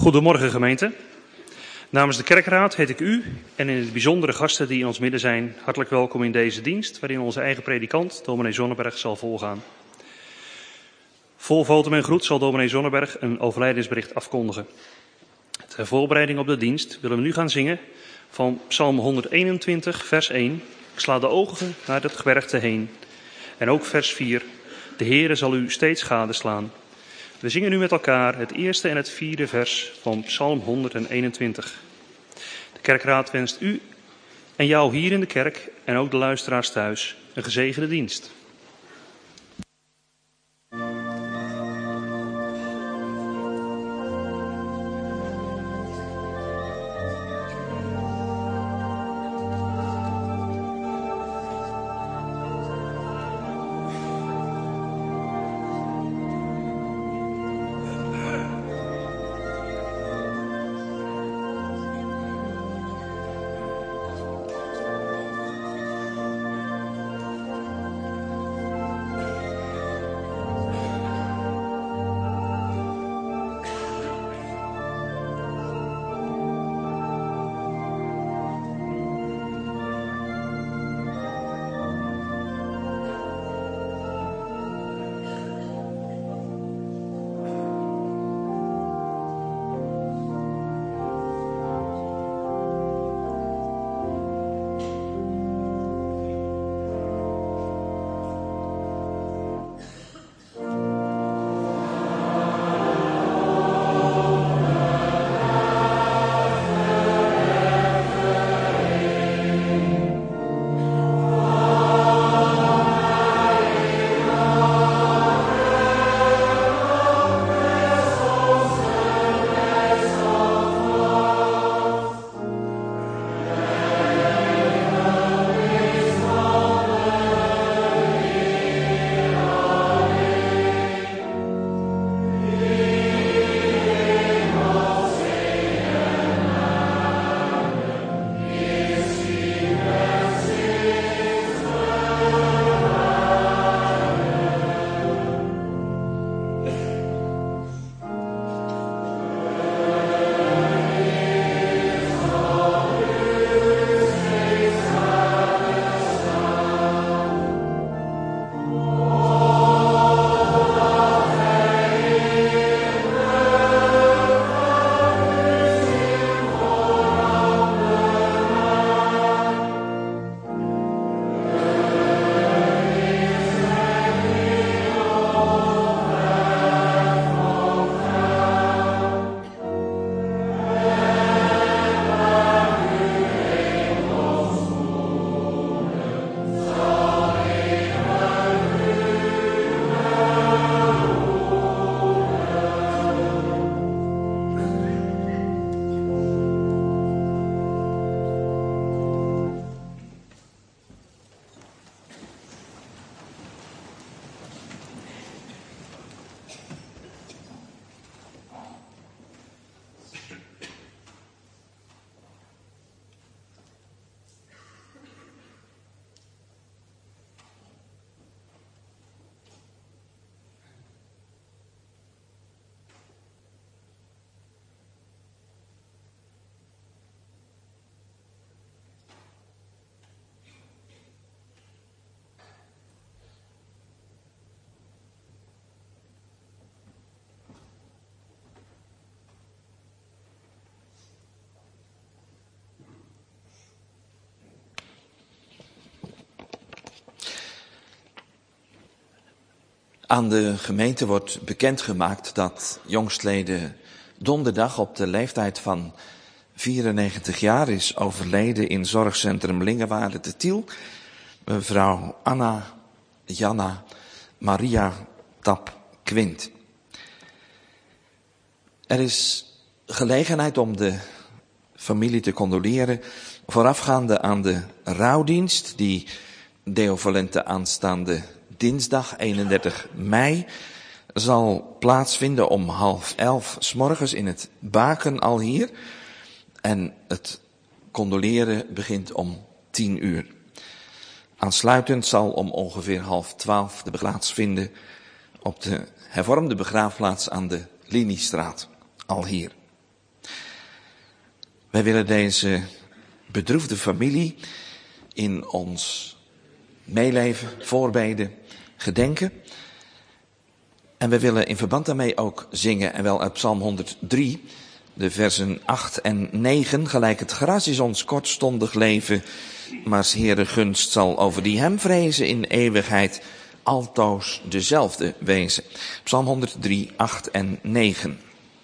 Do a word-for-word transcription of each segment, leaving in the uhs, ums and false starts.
Goedemorgen gemeente. Namens de kerkraad heet ik u en in het bijzonder de gasten die in ons midden zijn hartelijk welkom in deze dienst waarin onze eigen predikant, dominee Zonneberg, zal volgaan. Vol votum en groet zal dominee Zonneberg een overlijdensbericht afkondigen. Ter voorbereiding op de dienst willen we nu gaan zingen van Psalm honderdeenentwintig vers één. Ik sla de ogen naar het gebergte heen. En ook vers vier. De Heere zal u steeds gadeslaan. We zingen nu met elkaar het eerste en het vierde vers van Psalm honderdeenentwintig. De kerkraad wenst u en jou hier in de kerk en ook de luisteraars thuis een gezegende dienst. Aan de gemeente wordt bekendgemaakt dat jongstleden donderdag op de leeftijd van vierennegentig jaar is overleden in zorgcentrum Lingewaarde te Tiel mevrouw Anna Janna Maria Tap-Quint. Er is gelegenheid om de familie te condoleren voorafgaande aan de rouwdienst die Deo Volente aanstaande dinsdag eenendertig mei zal plaatsvinden om half elf 's morgens in het Baken al hier. En het condoleren begint om tien uur. Aansluitend zal om ongeveer half twaalf de begrafenis plaatsvinden op de hervormde begraafplaats aan de Liniestraat al hier. Wij willen deze bedroefde familie in ons meeleven, voorbeden, gedenken. En we willen in verband daarmee ook zingen, en wel uit Psalm honderddrie, de versen acht en negen. Gelijk het gras is ons kortstondig leven, maar 's Heere gunst zal over die hem vrezen in eeuwigheid altoos dezelfde wezen. Psalm honderddrie, acht en negen.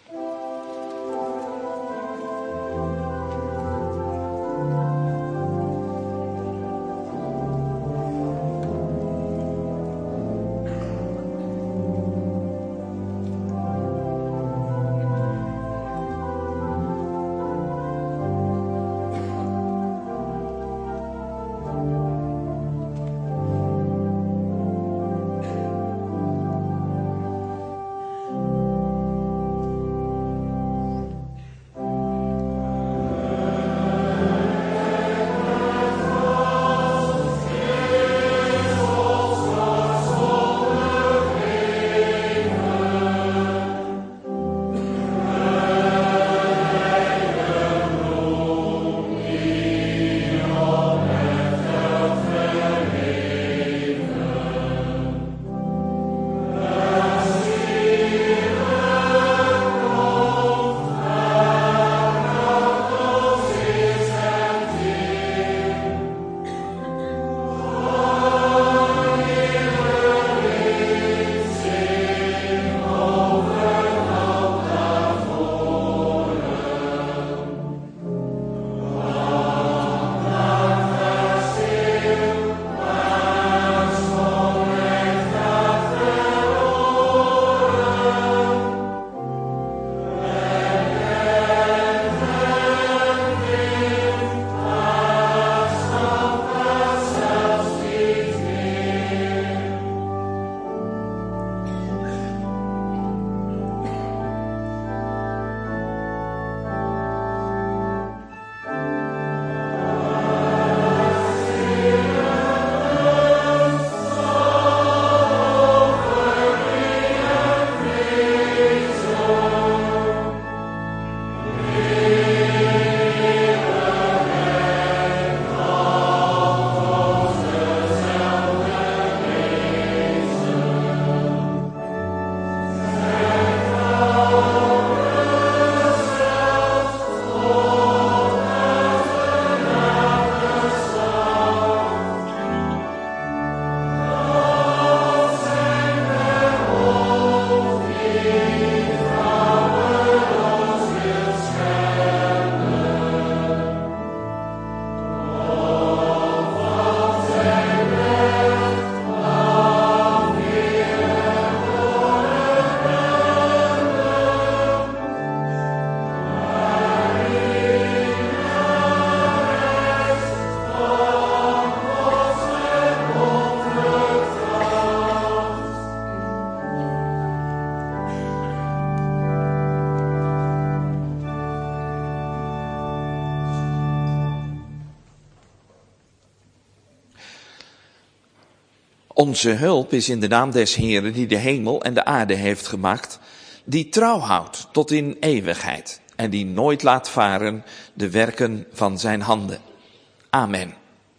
Onze hulp is in de naam des Heeren die de hemel en de aarde heeft gemaakt, die trouw houdt tot in eeuwigheid en die nooit laat varen de werken van zijn handen. Amen.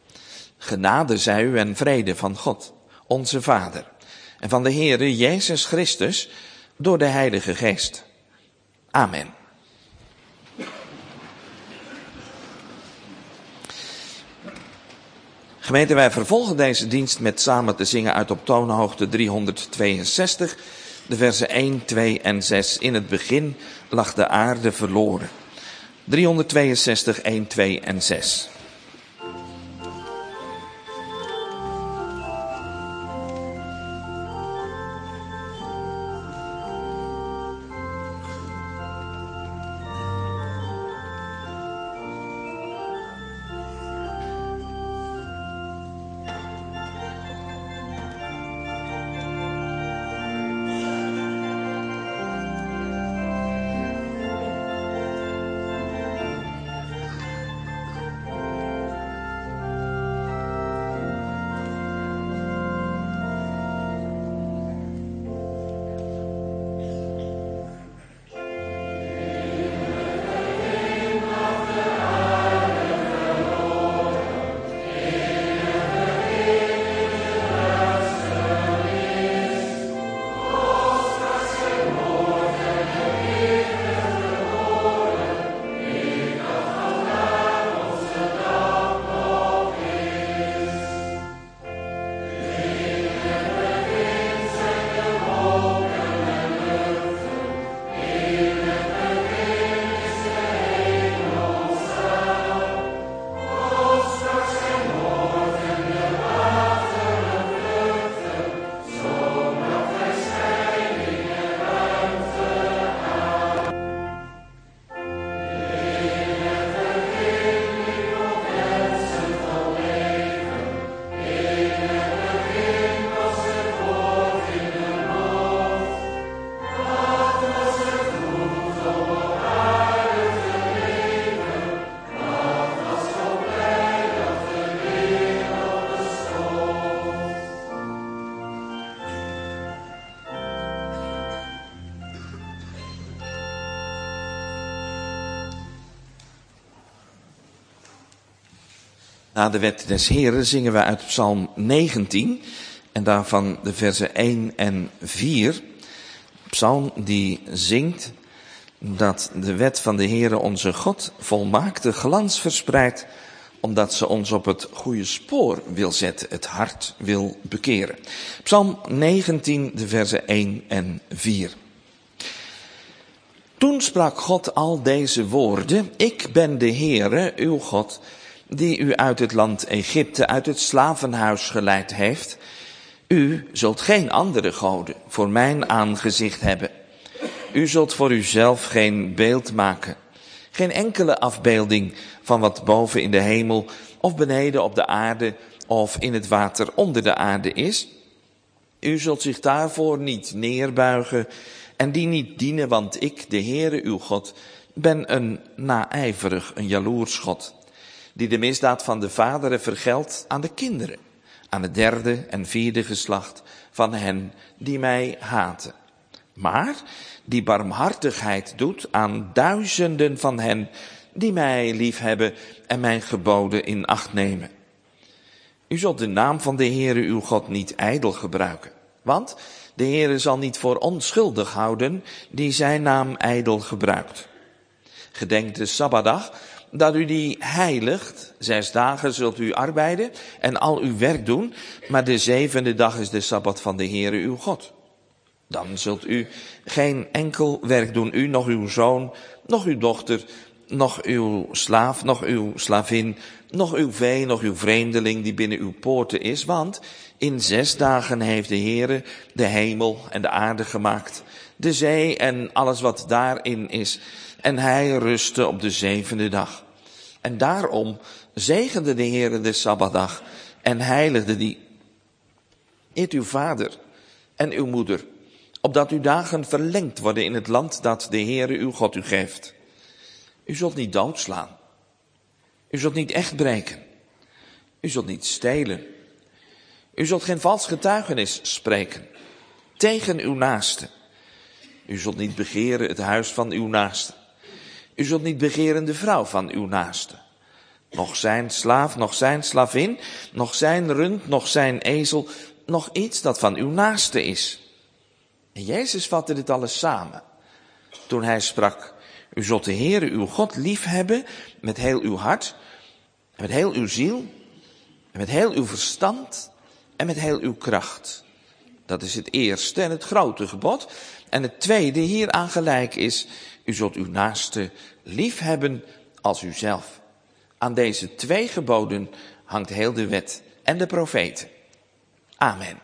Genade zij u en vrede van God, onze Vader, en van de Heere Jezus Christus door de Heilige Geest. Amen. Gemeente, wij vervolgen deze dienst met samen te zingen uit op toonhoogte driehonderdtweeënzestig, de versen één, twee en zes. In het begin lag de aarde verloren. driehonderdtweeënzestig, één, twee en zes. Na de wet des Heren zingen we uit Psalm negentien en daarvan de versen één en vier. Psalm die zingt dat de wet van de Heere onze God volmaakte glans verspreidt, omdat ze ons op het goede spoor wil zetten, het hart wil bekeren. Psalm negentien, de versen één en vier. Toen sprak God al deze woorden: Ik ben de Heere, uw God, die u uit het land Egypte, uit het slavenhuis geleid heeft. U zult geen andere goden voor mijn aangezicht hebben. U zult voor uzelf geen beeld maken. Geen enkele afbeelding van wat boven in de hemel of beneden op de aarde of in het water onder de aarde is. U zult zich daarvoor niet neerbuigen en die niet dienen, want ik, de Heere uw God, ben een naijverig, een jaloers God, die de misdaad van de vaderen vergeldt aan de kinderen, aan het derde en vierde geslacht van hen die mij haten. Maar die barmhartigheid doet aan duizenden van hen die mij liefhebben en mijn geboden in acht nemen. U zult de naam van de Heere uw God niet ijdel gebruiken, want de Heere zal niet voor onschuldig houden die zijn naam ijdel gebruikt. Gedenk de Sabbatdag, dat u die heiligt. Zes dagen zult u arbeiden en al uw werk doen, maar de zevende dag is de Sabbat van de Heere uw God. Dan zult u geen enkel werk doen, u, nog uw zoon, nog uw dochter, nog uw slaaf, nog uw slavin, nog uw vee, nog uw vreemdeling die binnen uw poorten is, want in zes dagen heeft de Heere de hemel en de aarde gemaakt, de zee en alles wat daarin is, en hij rustte op de zevende dag. En daarom zegende de Heere de Sabbatdag en heiligde die. Eert uw vader en uw moeder, opdat uw dagen verlengd worden in het land dat de Heere uw God u geeft. U zult niet doodslaan. U zult niet echt breken. U zult niet stelen. U zult geen vals getuigenis spreken tegen uw naaste. U zult niet begeren het huis van uw naaste. U zult niet begeren de vrouw van uw naaste. Nog zijn slaaf, nog zijn slavin, nog zijn rund, nog zijn ezel, nog iets dat van uw naaste is. En Jezus vatte dit alles samen toen hij sprak: U zult de Heere uw God liefhebben met heel uw hart, en met heel uw ziel, en met heel uw verstand, en met heel uw kracht. Dat is het eerste en het grote gebod. En het tweede hieraan gelijk is: U zult uw naaste liefhebben als uzelf. Aan deze twee geboden hangt heel de wet en de profeten. Amen.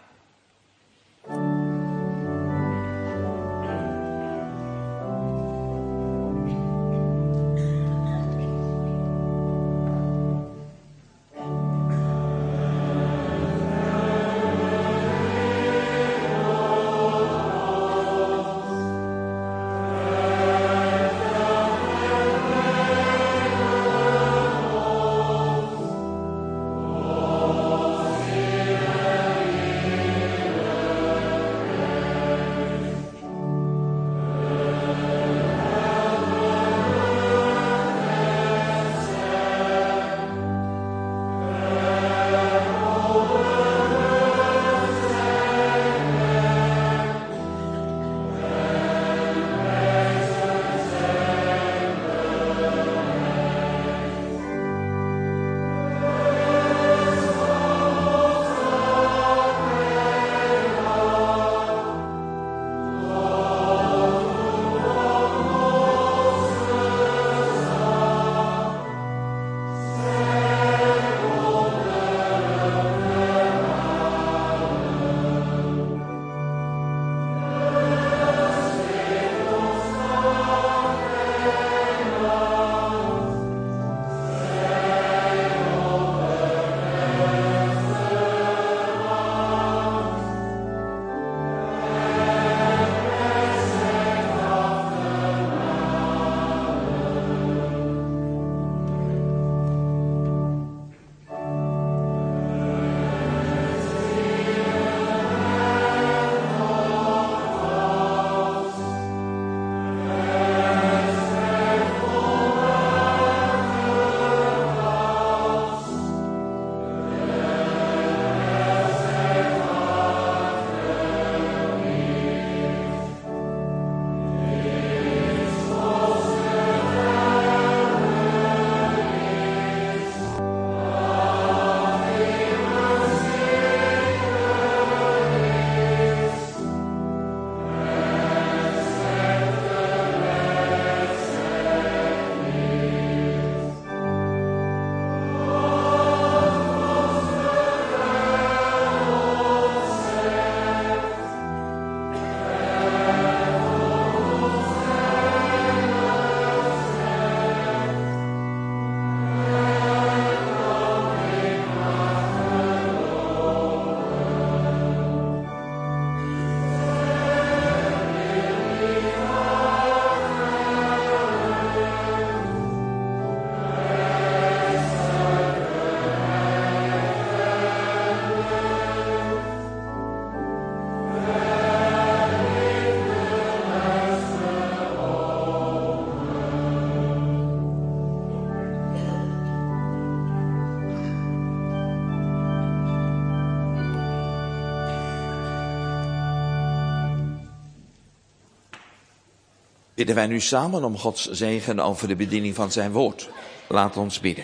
bidden wij nu samen om Gods zegen over de bediening van zijn woord. Laat ons bidden.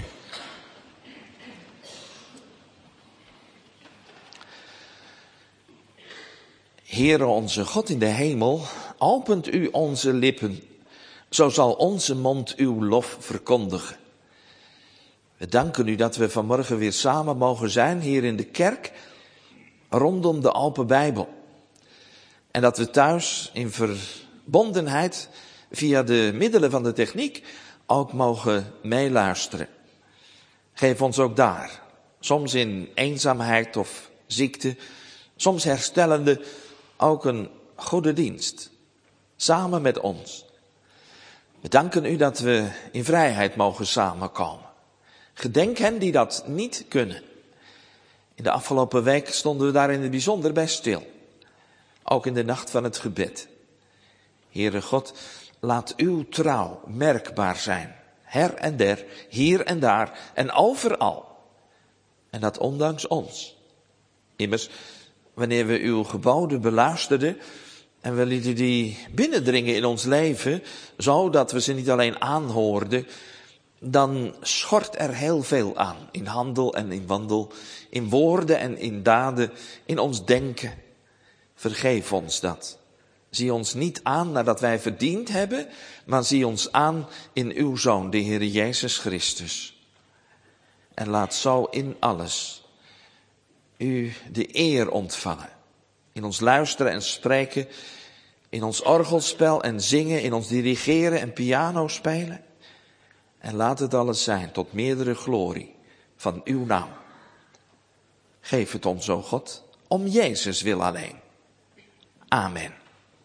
Heere onze God in de hemel, opent u onze lippen, zo zal onze mond uw lof verkondigen. We danken u dat we vanmorgen weer samen mogen zijn hier in de kerk, rondom de open Bijbel. En dat we thuis in verbondenheid via de middelen van de techniek ook mogen meeluisteren. Geef ons ook daar, soms in eenzaamheid of ziekte, soms herstellende, ook een goede dienst, samen met ons. We danken u dat we in vrijheid mogen samenkomen. Gedenk hen die dat niet kunnen. In de afgelopen week stonden we daar in het bijzonder bij stil. Ook in de nacht van het gebed. Heere God, laat uw trouw merkbaar zijn. Her en der, hier en daar en overal. En dat ondanks ons. Immers, wanneer we uw geboden beluisterden en we lieten die binnendringen in ons leven, zodat we ze niet alleen aanhoorden, dan schort er heel veel aan. In handel en in wandel, in woorden en in daden, in ons denken. Vergeef ons dat. Zie ons niet aan nadat wij verdiend hebben, maar zie ons aan in uw Zoon, de Heer Jezus Christus. En laat zo in alles u de eer ontvangen. In ons luisteren en spreken, in ons orgelspel en zingen, in ons dirigeren en piano spelen. En laat het alles zijn tot meerdere glorie van uw naam. Geef het ons, o God, om Jezus wil alleen. Amen.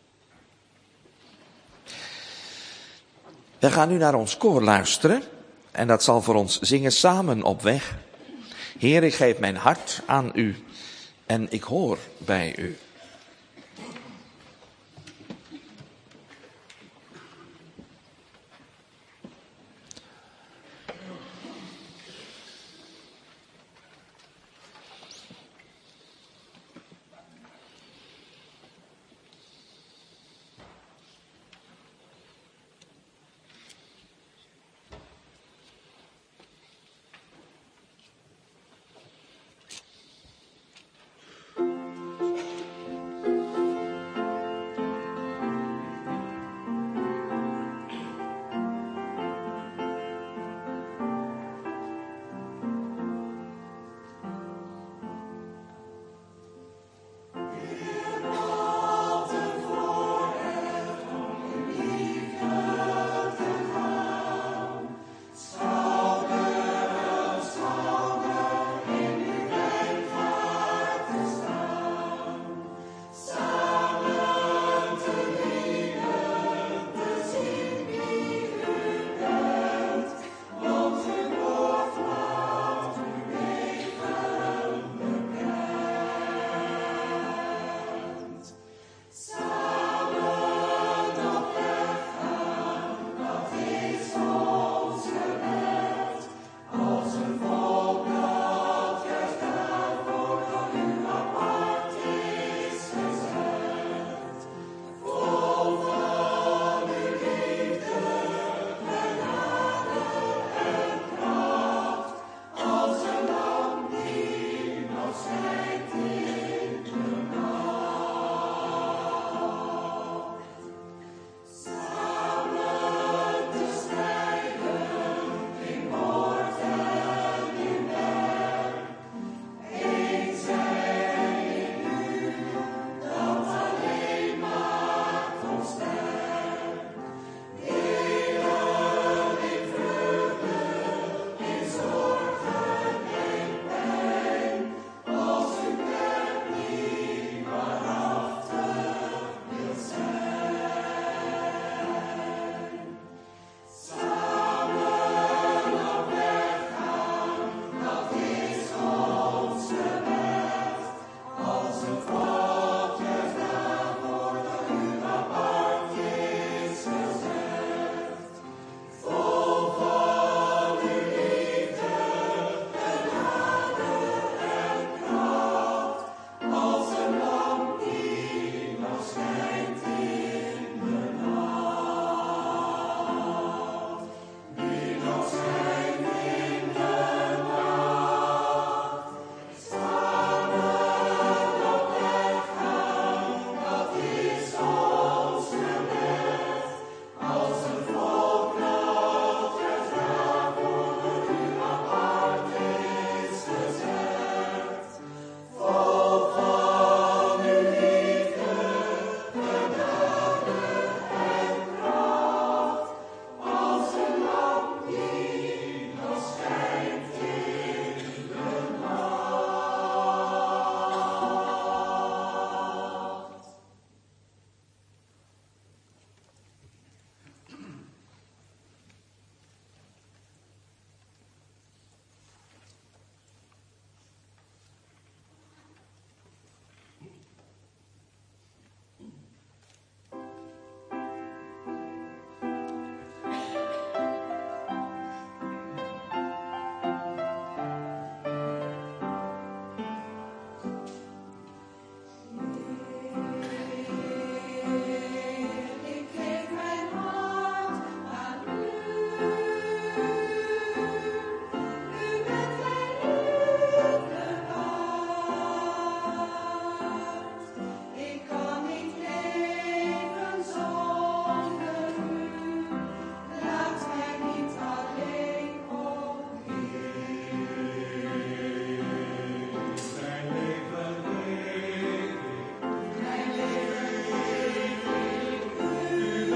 We gaan nu naar ons koor luisteren en dat zal voor ons zingen samen op weg. Heer, ik geef mijn hart aan u en ik hoor bij u.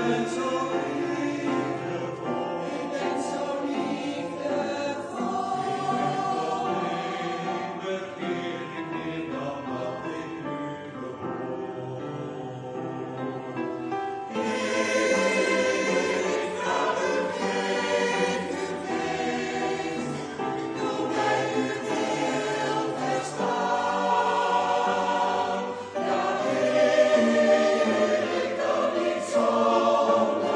All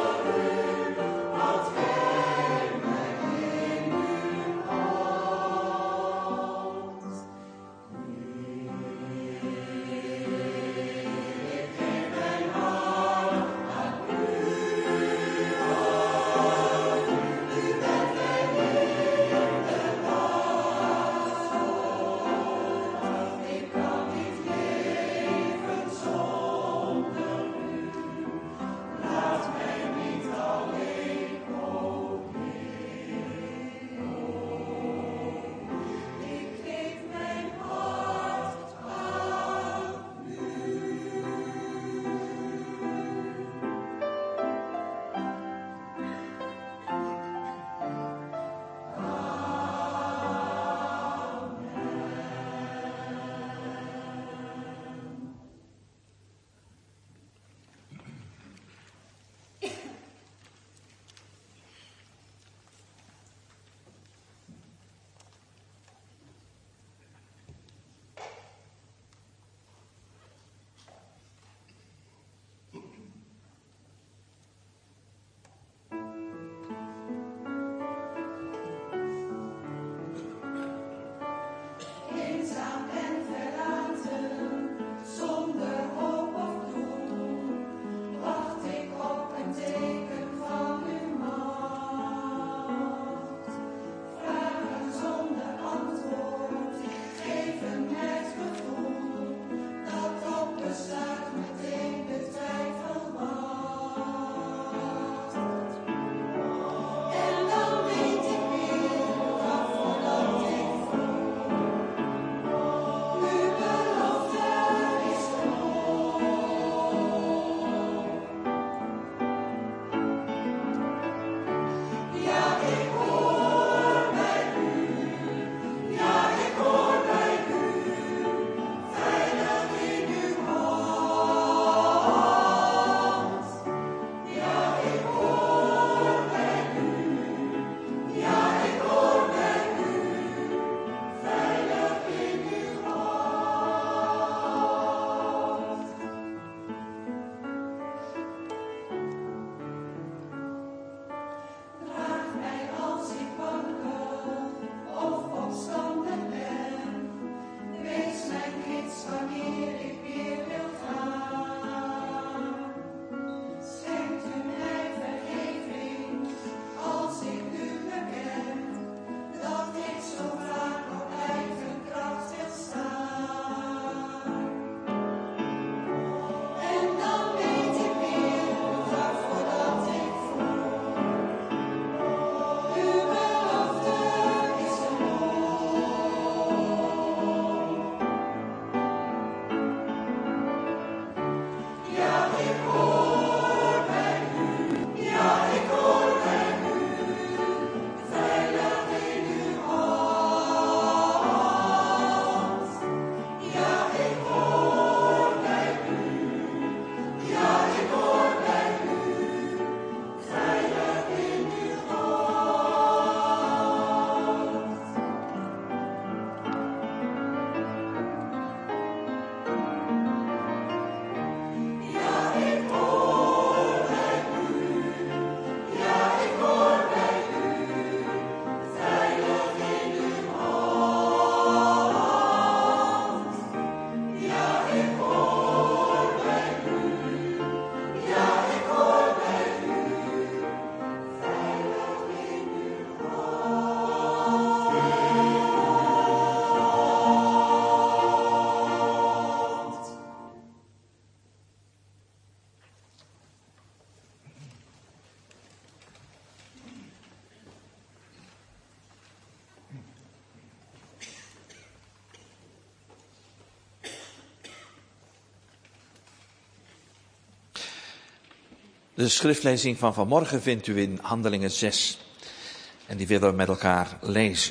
De schriftlezing van vanmorgen vindt u in Handelingen zes. En die willen we met elkaar lezen.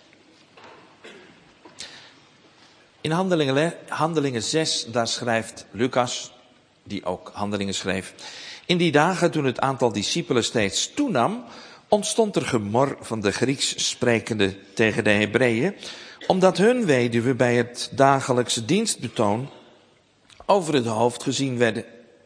In Handelingen, Handelingen zes, daar schrijft Lucas, die ook Handelingen schreef. In die dagen toen het aantal discipelen steeds toenam, ontstond er gemor van de Grieks sprekende tegen de Hebreeën, omdat hun weduwen bij het dagelijkse dienstbetoon over het hoofd gezien werden.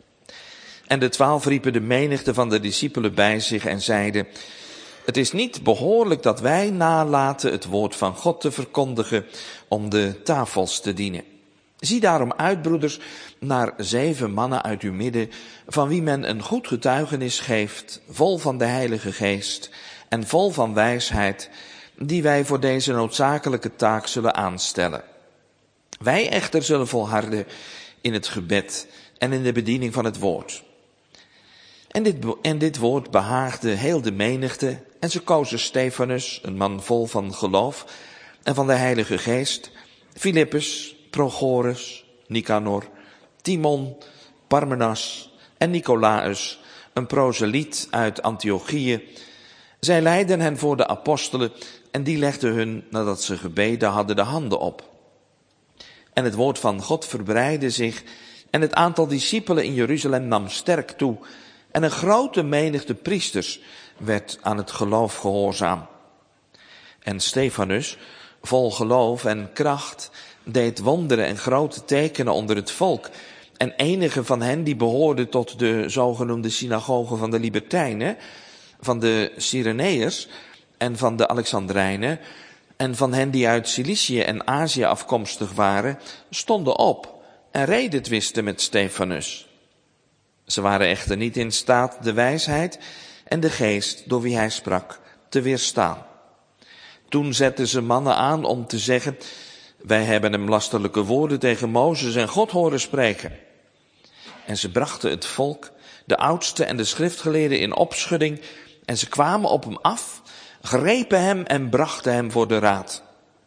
En de twaalf riepen de menigte van de discipelen bij zich en zeiden: het is niet behoorlijk dat wij nalaten het woord van God te verkondigen om de tafels te dienen. Zie daarom uit, broeders, naar zeven mannen uit uw midden, van wie men een goed getuigenis geeft, vol van de Heilige Geest en vol van wijsheid, die wij voor deze noodzakelijke taak zullen aanstellen. Wij echter zullen volharden in het gebed en in de bediening van het woord. En dit, en dit woord behaagde heel de menigte, en ze kozen Stefanus, een man vol van geloof en van de Heilige Geest, Filippus, Prochorus, Nicanor, Timon, Parmenas en Nicolaus, een proseliet uit Antiochië. Zij leidden hen voor de apostelen en die legden hun, nadat ze gebeden hadden, de handen op. En het woord van God verbreidde zich en het aantal discipelen in Jeruzalem nam sterk toe. En een grote menigte priesters werd aan het geloof gehoorzaam. En Stefanus, vol geloof en kracht, deed wonderen en grote tekenen onder het volk. En enige van hen die behoorden tot de zogenoemde synagoge van de Libertijnen, van de Cyreneërs en van de Alexandrijnen, en van hen die uit Cilicië en Azië afkomstig waren, stonden op en reden twisten met Stefanus. Ze waren echter niet in staat de wijsheid en de geest door wie hij sprak te weerstaan. Toen zetten ze mannen aan om te zeggen: wij hebben hem lasterlijke woorden tegen Mozes en God horen spreken. En ze brachten het volk, de oudsten en de schriftgeleerden in opschudding, en ze kwamen op hem af, grepen hem en brachten hem voor de raad.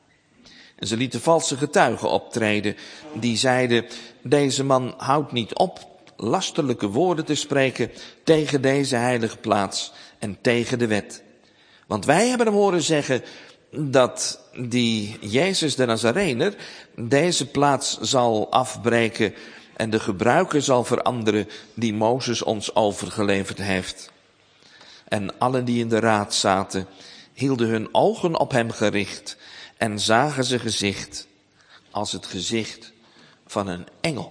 En ze lieten valse getuigen optreden, die zeiden: deze man houdt niet op lasterlijke woorden te spreken tegen deze heilige plaats en tegen de wet. Want wij hebben hem horen zeggen dat die Jezus de Nazarener deze plaats zal afbreken en de gebruiken zal veranderen die Mozes ons overgeleverd heeft. En allen die in de raad zaten, hielden hun ogen op hem gericht en zagen zijn gezicht als het gezicht van een engel.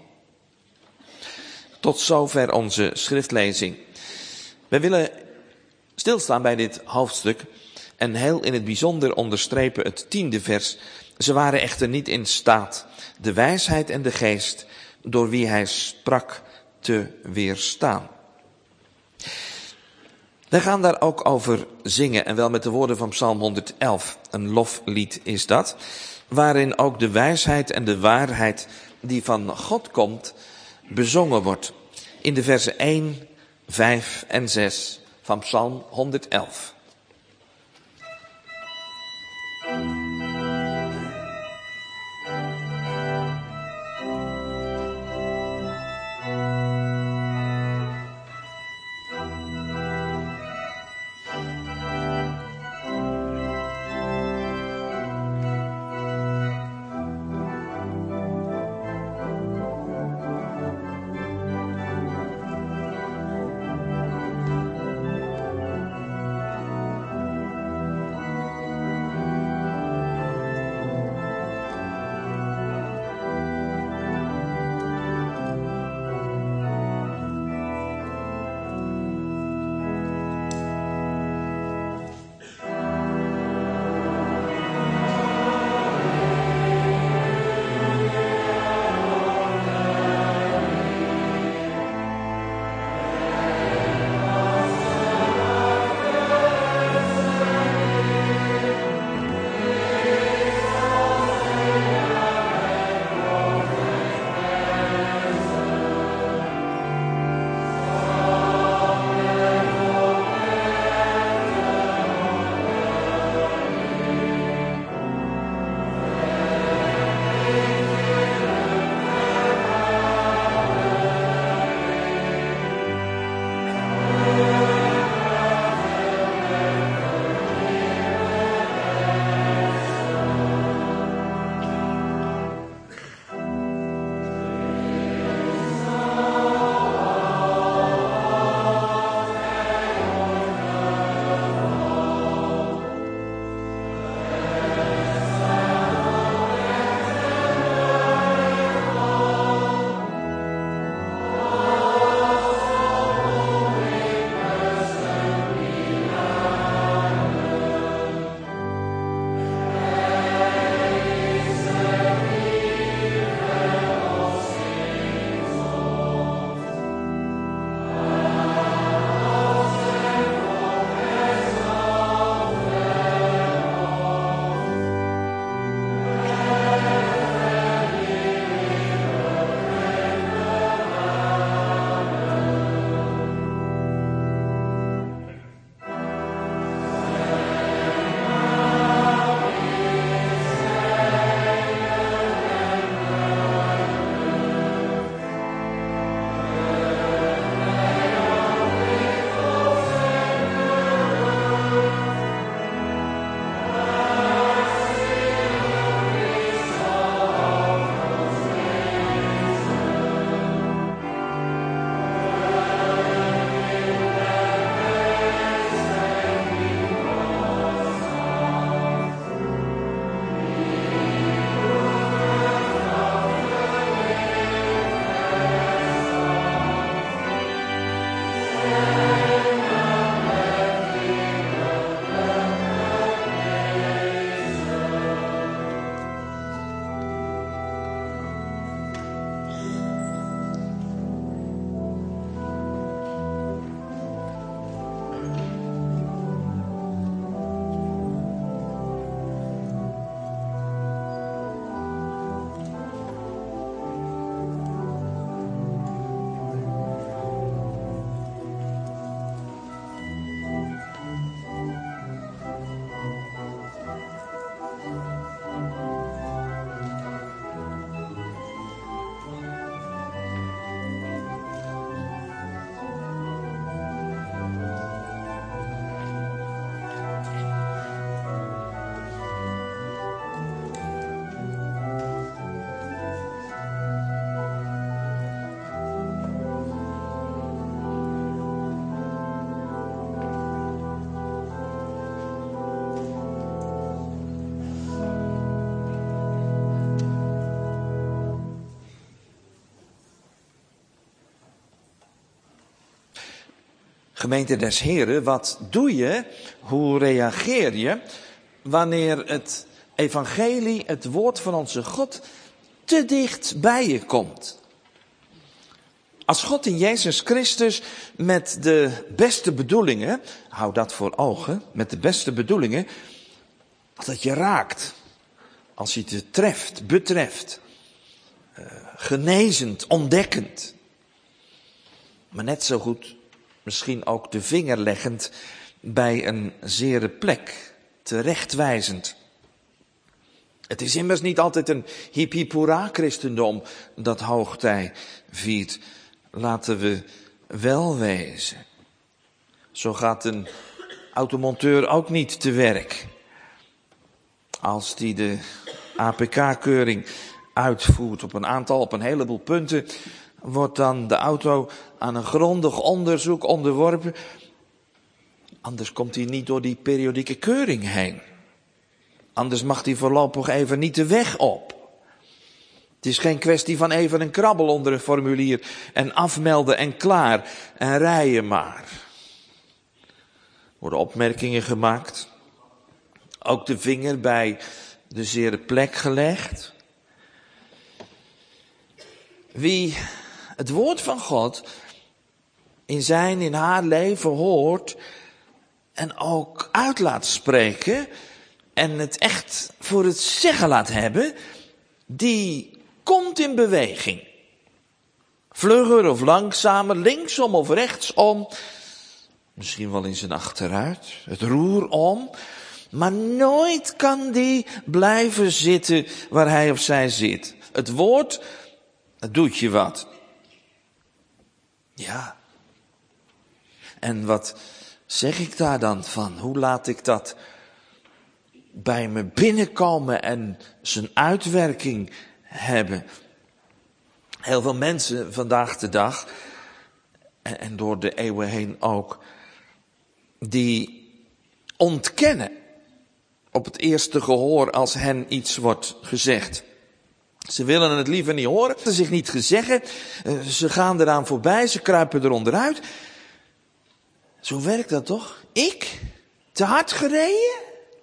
Tot zover onze schriftlezing. We willen stilstaan bij dit hoofdstuk en heel in het bijzonder onderstrepen het tiende vers. Ze waren echter niet in staat de wijsheid en de geest door wie hij sprak te weerstaan. We gaan daar ook over zingen, en wel met de woorden van Psalm honderd-elf. Een loflied is dat, waarin ook de wijsheid en de waarheid die van God komt bezongen wordt. In de versen één, vijf en zes van Psalm honderd-elf. Gemeente des Heren, wat doe je, hoe reageer je wanneer het evangelie, het woord van onze God, te dicht bij je komt? Als God in Jezus Christus met de beste bedoelingen, hou dat voor ogen, met de beste bedoelingen, dat het je raakt. Als hij het treft, betreft, uh, genezend, ontdekkend. Maar net zo goed, misschien ook de vinger leggend bij een zere plek, terechtwijzend. Het is immers niet altijd een hip hip hoera christendom dat hoogtij viert. Laten we wel wezen. Zo gaat een automonteur ook niet te werk. Als die de A P K-keuring uitvoert op een aantal, op een heleboel punten, wordt dan de auto aan een grondig onderzoek onderworpen. Anders komt hij niet door die periodieke keuring heen. Anders mag hij voorlopig even niet de weg op. Het is geen kwestie van even een krabbel onder een formulier en afmelden en klaar en rijden maar. Er worden opmerkingen gemaakt. Ook de vinger bij de zere plek gelegd. Wie het woord van God in zijn, in haar leven hoort en ook uit laat spreken en het echt voor het zeggen laat hebben, die komt in beweging. Vlugger of langzamer, linksom of rechtsom, misschien wel in zijn achteruit, het roer om, maar nooit kan die blijven zitten waar hij of zij zit. Het woord, het doet je wat. Ja. En wat zeg ik daar dan van? Hoe laat ik dat bij me binnenkomen en zijn uitwerking hebben? Heel veel mensen vandaag de dag, en, en door de eeuwen heen ook, die ontkennen op het eerste gehoor als hen iets wordt gezegd. Ze willen het liever niet horen, ze zich niet gezeggen, ze gaan eraan voorbij, ze kruipen eronderuit. Zo werkt dat toch? Ik? Te hard gereden?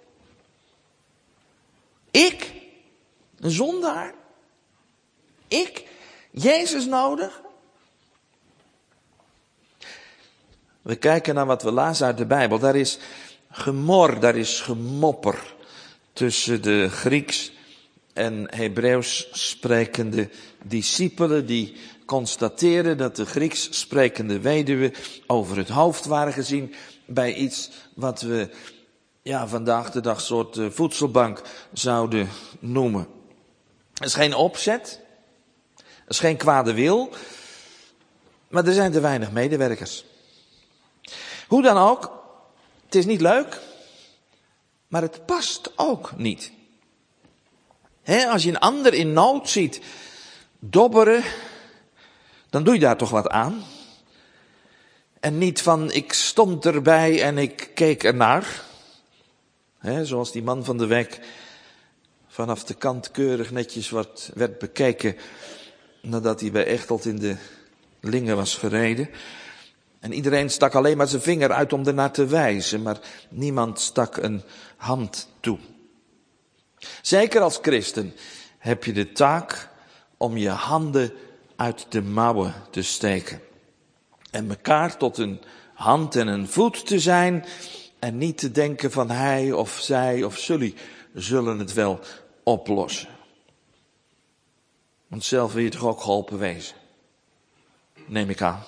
Ik? Een zondaar? Ik? Jezus nodig? We kijken naar wat we lazen uit de Bijbel. Daar is gemor, daar is gemopper tussen de Grieks en Hebreeuws sprekende discipelen die constateren dat de Grieks sprekende weduwen over het hoofd waren gezien bij iets wat we ja, vandaag de dag soort voedselbank zouden noemen. Het is geen opzet, het is geen kwade wil, maar er zijn te weinig medewerkers. Hoe dan ook, het is niet leuk, maar het past ook niet. He, als je een ander in nood ziet dobberen, dan doe je daar toch wat aan. En niet van, ik stond erbij en ik keek ernaar. He, zoals die man van de weg vanaf de kant keurig netjes wat werd bekeken nadat hij bij Echteld in de Lingen was gereden. En iedereen stak alleen maar zijn vinger uit om ernaar te wijzen, maar niemand stak een hand toe. Zeker als christen heb je de taak om je handen uit de mouwen te steken. En elkaar tot een hand en een voet te zijn en niet te denken van hij of zij of zullie zullen het wel oplossen. Want zelf wil je toch ook geholpen wezen. Neem ik aan.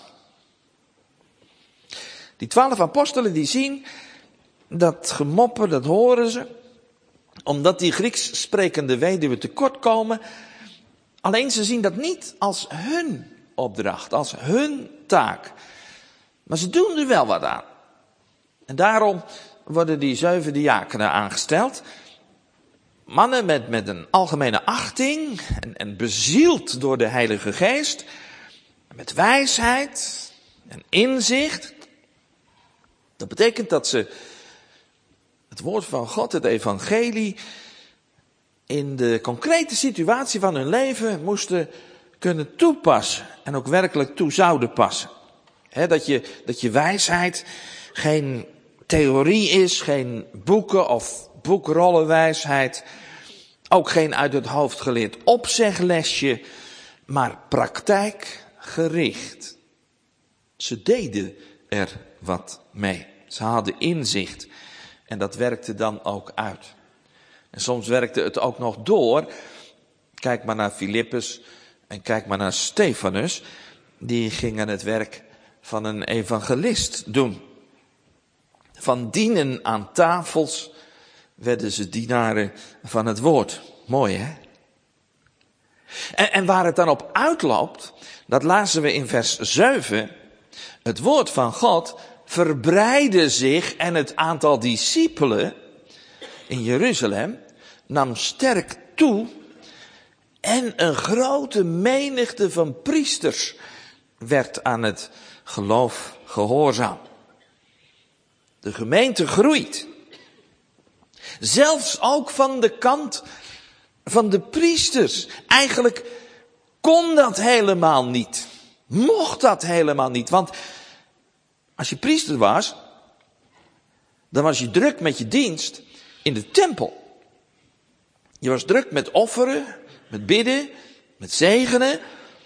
Die twaalf apostelen die zien dat gemopper, dat horen ze, omdat die Grieks sprekende weduwen tekort komen. Alleen ze zien dat niet als hun opdracht, als hun taak. Maar ze doen er wel wat aan. En daarom worden die zeven diakenen aangesteld. Mannen met, met een algemene achting en, en bezield door de Heilige Geest. Met wijsheid en inzicht. Dat betekent dat ze het woord van God, het evangelie, in de concrete situatie van hun leven moesten kunnen toepassen. En ook werkelijk toe zouden passen. He, dat je, dat je wijsheid geen theorie is, geen boeken of boekrollenwijsheid. Ook geen uit het hoofd geleerd opzeglesje, maar praktijkgericht. Ze deden er wat mee. Ze hadden inzicht. En dat werkte dan ook uit. En soms werkte het ook nog door. Kijk maar naar Filippus en kijk maar naar Stefanus. Die gingen het werk van een evangelist doen. Van dienen aan tafels werden ze dienaren van het woord. Mooi, hè? En, en waar het dan op uitloopt, dat lazen we in vers zeven. Het woord van God verbreidde zich en het aantal discipelen in Jeruzalem nam sterk toe. En een grote menigte van priesters werd aan het geloof gehoorzaam. De gemeente groeit. Zelfs ook van de kant van de priesters. Eigenlijk kon dat helemaal niet. Mocht dat helemaal niet. Want als je priester was, dan was je druk met je dienst in de tempel. Je was druk met offeren, met bidden, met zegenen.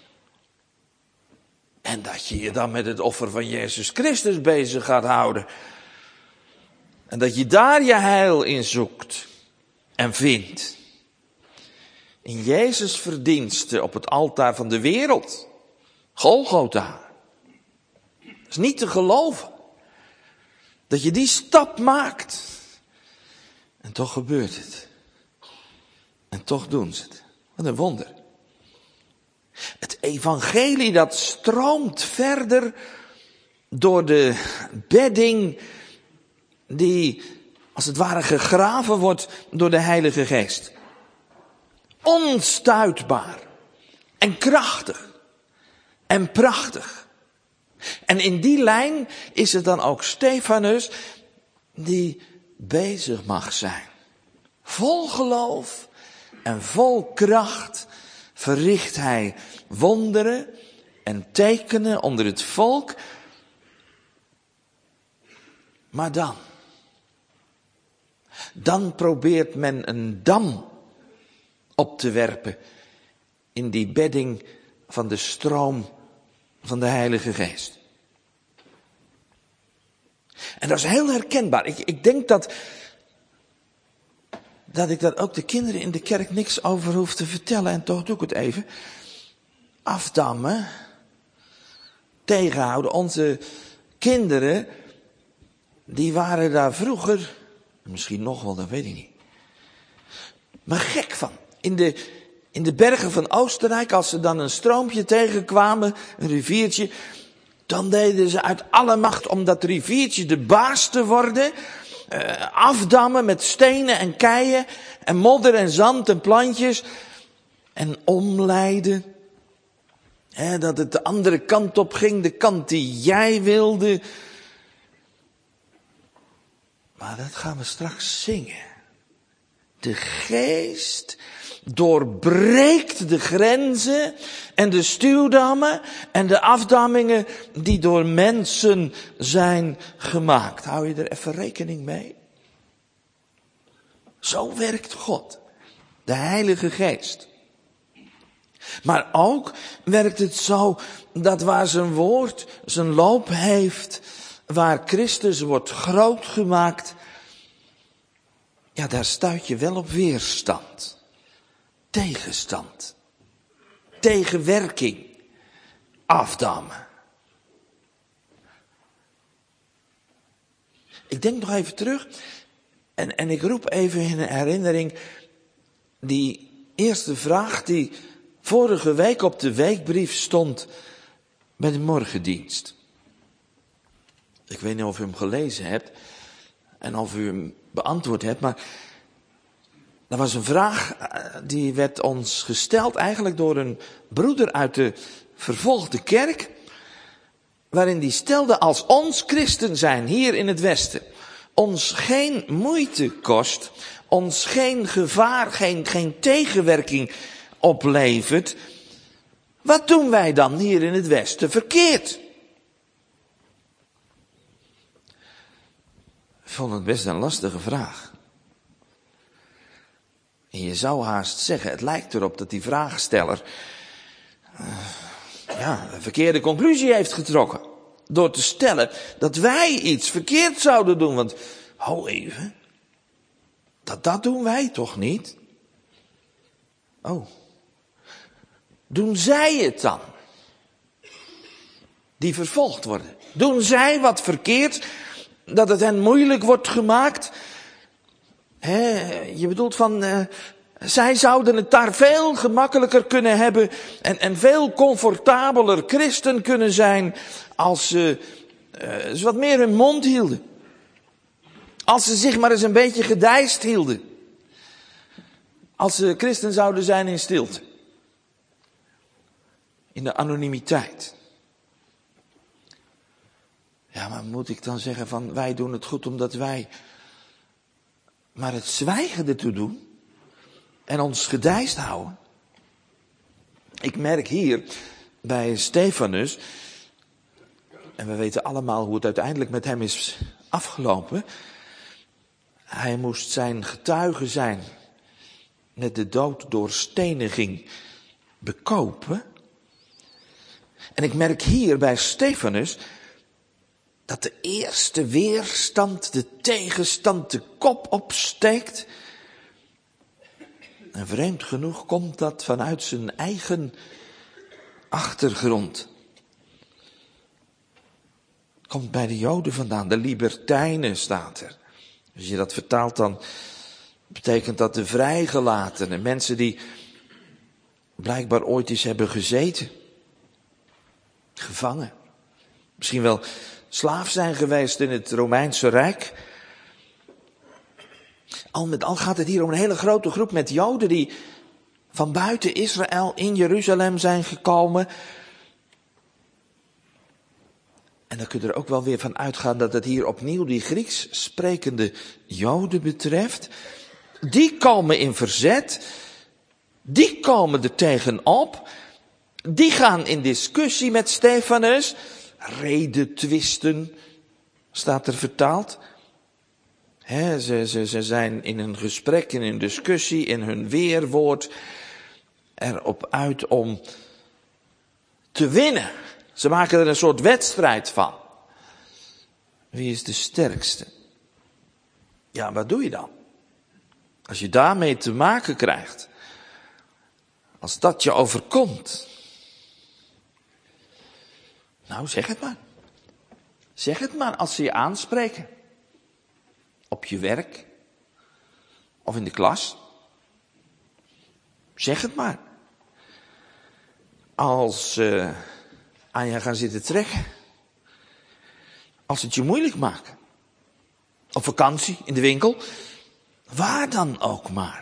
En dat je je dan met het offer van Jezus Christus bezig gaat houden. En dat je daar je heil in zoekt en vindt. In Jezus' verdiensten op het altaar van de wereld. Golgotha. Dat is niet te geloven. Dat je die stap maakt. En toch gebeurt het. En toch doen ze het. Wat een wonder. Het evangelie dat stroomt verder door de bedding die als het ware gegraven wordt door de Heilige Geest. Onstuitbaar en krachtig en prachtig. En in die lijn is het dan ook Stefanus die bezig mag zijn. Vol geloof en vol kracht verricht hij wonderen en tekenen onder het volk. Maar dan, dan probeert men een dam op te werpen in die bedding van de stroom van de Heilige Geest. En dat is heel herkenbaar. Ik, ik denk dat, dat ik dat ook de kinderen in de kerk niks over hoef te vertellen. En toch doe ik het even. Afdammen. Tegenhouden. Onze kinderen, die waren daar vroeger, misschien nog wel, dat weet ik niet. Maar gek van. In de, in de bergen van Oostenrijk, als ze dan een stroompje tegenkwamen, een riviertje, dan deden ze uit alle macht om dat riviertje de baas te worden. Uh, afdammen met stenen en keien en modder en zand en plantjes. En omleiden. He, dat het de andere kant op ging, de kant die jij wilde. Maar dat gaan we straks zingen. De geest doorbreekt de grenzen en de stuwdammen en de afdammingen die door mensen zijn gemaakt. Hou je er even rekening mee? Zo werkt God, de Heilige Geest. Maar ook werkt het zo dat waar zijn woord zijn loop heeft, waar Christus wordt groot gemaakt, ja, daar stuit je wel op weerstand. Tegenstand. Tegenwerking. Afdammen. Ik denk nog even terug. En, en ik roep even in herinnering die eerste vraag die vorige week op de weekbrief stond bij de morgendienst. Ik weet niet of u hem gelezen hebt en of u hem beantwoord hebt, maar dat was een vraag die werd ons gesteld eigenlijk door een broeder uit de vervolgde kerk, waarin die stelde: als ons christen zijn hier in het Westen ons geen moeite kost, ons geen gevaar, geen, geen tegenwerking oplevert, wat doen wij dan hier in het Westen verkeerd? vond het best een lastige vraag. En je zou haast zeggen, het lijkt erop dat die vraagsteller uh, ja, een verkeerde conclusie heeft getrokken. Door te stellen dat wij iets verkeerd zouden doen. Want, ho even, dat, dat doen wij toch niet? Oh, doen zij het dan? Die vervolgd worden. Doen zij wat verkeerd, dat het hen moeilijk wordt gemaakt? He, je bedoelt van, uh, zij zouden het daar veel gemakkelijker kunnen hebben en, en veel comfortabeler christen kunnen zijn als ze, uh, ze wat meer hun mond hielden. Als ze zich maar eens een beetje gedijst hielden. Als ze christen zouden zijn in stilte. In de anonimiteit. Ja, maar moet ik dan zeggen van wij doen het goed omdat wij maar het zwijgen ertoe doen en ons gedijst houden? Ik merk hier bij Stefanus, en we weten allemaal hoe het uiteindelijk met hem is afgelopen. Hij moest zijn getuige zijn met de dood door steniging bekopen. En ik merk hier bij Stefanus dat de eerste weerstand, de tegenstand, de kop opsteekt. En vreemd genoeg komt dat vanuit zijn eigen achtergrond. Komt bij de Joden vandaan, de libertijnen staat er. Als je dat vertaalt dan betekent dat de vrijgelatenen, mensen die blijkbaar ooit eens hebben gezeten. Gevangen. Misschien wel slaaf zijn geweest in het Romeinse Rijk. Al met al gaat het hier om een hele grote groep met Joden die van buiten Israël in Jeruzalem zijn gekomen. En dan kun je er ook wel weer van uitgaan dat het hier opnieuw die Grieks sprekende Joden betreft. Die komen in verzet. Die komen er tegenop. Die gaan in discussie met Stefanus. Redetwisten staat er vertaald. He, ze, ze, ze zijn in een gesprek, in een discussie, in hun weerwoord erop uit om te winnen. Ze maken er een soort wedstrijd van. Wie is de sterkste? Ja, wat doe je dan? Als je daarmee te maken krijgt. Als dat je overkomt. Nou, zeg het maar. Zeg het maar als ze je aanspreken. Op je werk. Of in de klas. Zeg het maar. Als ze uh, aan je gaan zitten trekken. Als het je moeilijk maken. Op vakantie, in de winkel. Waar dan ook maar.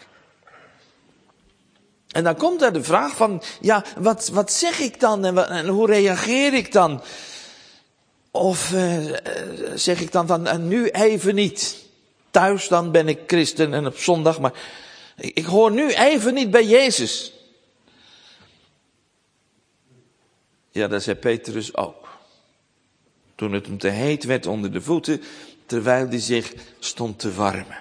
En dan komt er de vraag van, ja, wat, wat zeg ik dan en, wat, en hoe reageer ik dan? Of uh, zeg ik dan van, uh, nu even niet. Thuis dan ben ik christen en op zondag, maar ik, ik hoor nu even niet bij Jezus. Ja, dat zei Petrus ook. Toen het hem te heet werd onder de voeten, terwijl hij zich stond te warmen.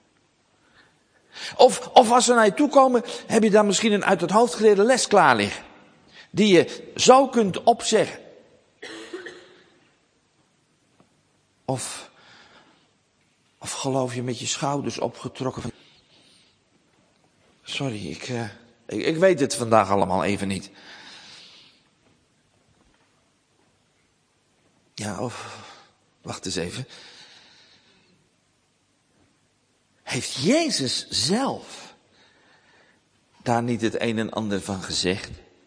Of, of als we naar je toe komen, heb je dan misschien een uit het hoofd geleerde les klaar liggen. Die je zo kunt opzeggen. Of, of geloof je met je schouders opgetrokken van... Sorry, ik, uh, ik, ik weet het vandaag allemaal even niet. Ja, of... Wacht eens even. Heeft Jezus zelf daar niet het een en ander van gezegd?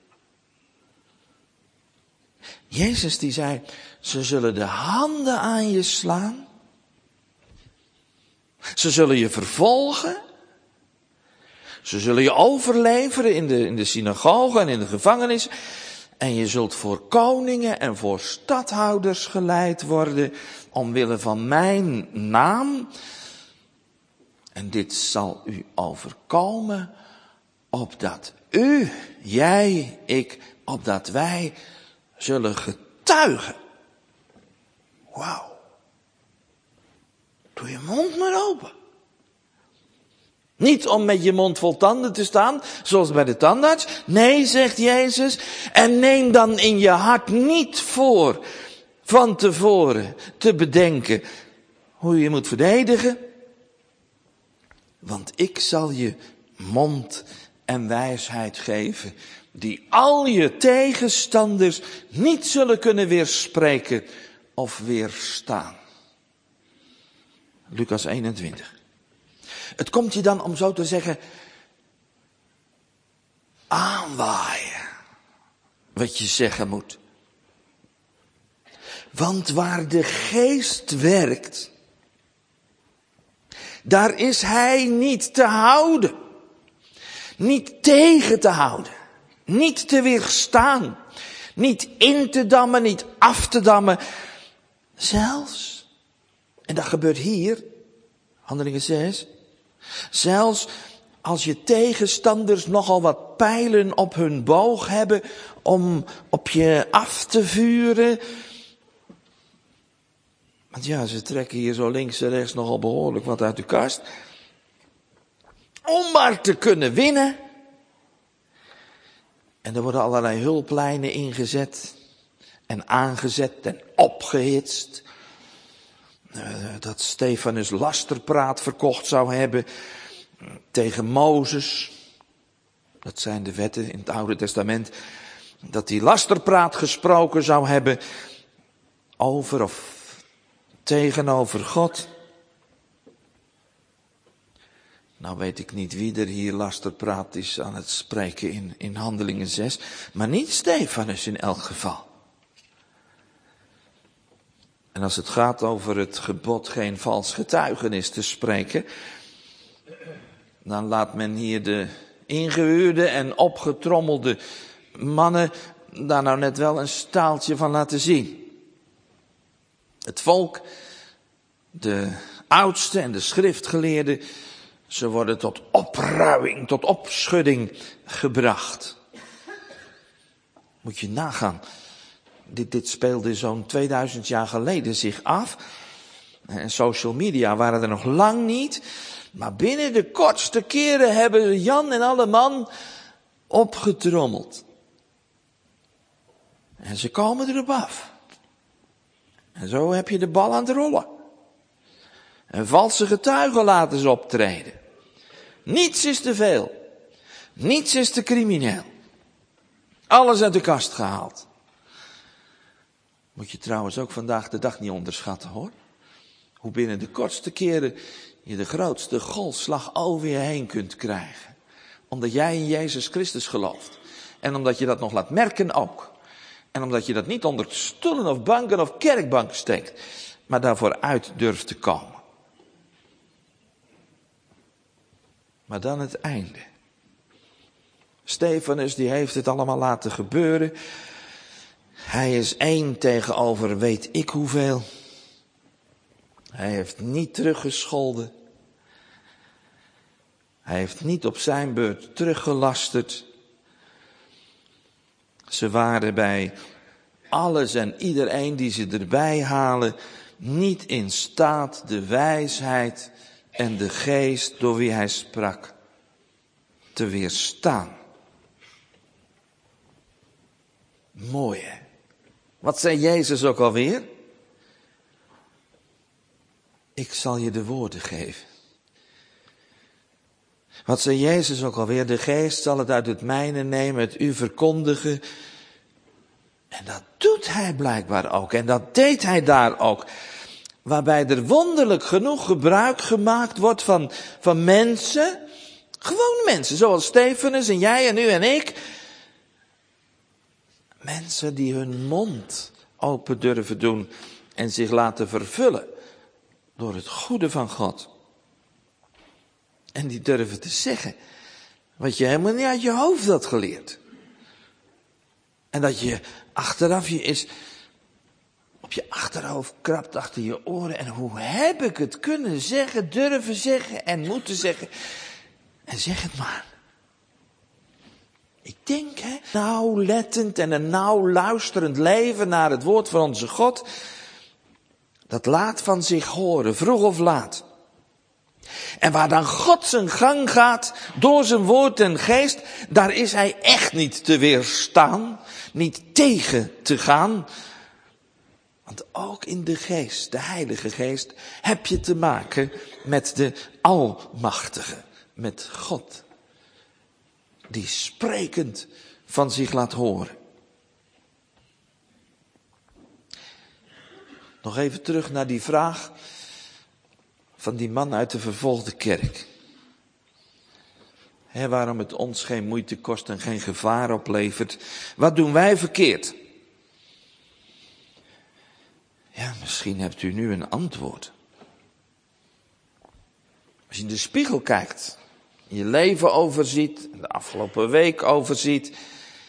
Jezus die zei, ze zullen de handen aan je slaan. Ze zullen je vervolgen. Ze zullen je overleveren in de, in de synagoge en in de gevangenis. En je zult voor koningen en voor stadhouders geleid worden omwille van mijn naam. En dit zal u overkomen, opdat u, jij, ik, opdat wij zullen getuigen. Wauw. Toen Doe je mond maar open. Niet om met je mond vol tanden te staan, zoals bij de tandarts. Nee, zegt Jezus. En neem dan in je hart niet voor, van tevoren, te bedenken hoe je moet verdedigen. Want ik zal je mond en wijsheid geven, die al je tegenstanders niet zullen kunnen weerspreken of weerstaan. Lucas eenentwintig. Het komt je dan, om zo te zeggen, aanwaaien wat je zeggen moet. Want waar de geest werkt, daar is hij niet te houden. Niet tegen te houden. Niet te weerstaan. Niet in te dammen, niet af te dammen. Zelfs, en dat gebeurt hier, Handelingen zes, zelfs als je tegenstanders nogal wat pijlen op hun boog hebben om op je af te vuren. Want ja, ze trekken hier zo links en rechts nogal behoorlijk wat uit de kast. Om maar te kunnen winnen. En er worden allerlei hulplijnen ingezet en aangezet en opgehitst. Dat Stefanus lasterpraat verkocht zou hebben tegen Mozes. Dat zijn de wetten in het Oude Testament. Dat hij lasterpraat gesproken zou hebben over of tegenover God. Nou weet ik niet wie er hier lasterpraat is aan het spreken in, in Handelingen zes. Maar niet Stefanus in elk geval. En als het gaat over het gebod geen vals getuigenis te spreken, dan laat men hier de ingehuurde en opgetrommelde mannen daar nou net wel een staaltje van laten zien. Het volk, de oudsten en de schriftgeleerden, ze worden tot opruiing, tot opschudding gebracht. Moet je nagaan. Dit, dit speelde zo'n tweeduizend jaar geleden zich af. En social media waren er nog lang niet. Maar binnen de kortste keren hebben Jan en alle man opgetrommeld. En ze komen erop af. En zo heb je de bal aan het rollen. En valse getuigen laten ze optreden. Niets is te veel. Niets is te crimineel. Alles uit de kast gehaald. Moet je trouwens ook vandaag de dag niet onderschatten, hoor. Hoe binnen de kortste keren je de grootste golfslag over je heen kunt krijgen. Omdat jij in Jezus Christus gelooft. En omdat je dat nog laat merken ook. En omdat je dat niet onder stoelen of banken of kerkbank steekt. Maar daarvoor uit durft te komen. Maar dan het einde. Stefanus die heeft het allemaal laten gebeuren. Hij is één tegenover weet ik hoeveel. Hij heeft niet teruggescholden. Hij heeft niet op zijn beurt teruggelasterd. Ze waren bij alles en iedereen die ze erbij halen niet in staat de wijsheid en de geest door wie hij sprak te weerstaan. Mooi, hè? Wat zei Jezus ook alweer? Ik zal je de woorden geven. Wat zei Jezus ook alweer? De geest zal het uit het mijne nemen, het u verkondigen. En dat doet hij blijkbaar ook. En dat deed hij daar ook. Waarbij er wonderlijk genoeg gebruik gemaakt wordt van, van mensen. Gewoon mensen, zoals Stefanus en jij en u en ik. Mensen die hun mond open durven doen en zich laten vervullen door het goede van God. En die durven te zeggen wat je helemaal niet uit je hoofd had geleerd. En dat je achteraf je is op je achterhoofd krabt achter je oren. En hoe heb ik het kunnen zeggen, durven zeggen en moeten zeggen. En zeg het maar. Ik denk, hè, nauwlettend en een nauw luisterend leven naar het woord van onze God. Dat laat van zich horen, vroeg of laat. En waar dan God zijn gang gaat, door zijn woord en geest, daar is hij echt niet te weerstaan, niet tegen te gaan. Want ook in de geest, de Heilige Geest, heb je te maken met de Almachtige, met God. Die sprekend van zich laat horen. Nog even terug naar die vraag van die man uit de vervolgde kerk. He, waarom het ons geen moeite kost en geen gevaar oplevert. Wat doen wij verkeerd? Ja, misschien hebt u nu een antwoord. Als je in de spiegel kijkt, je leven overziet, de afgelopen week overziet.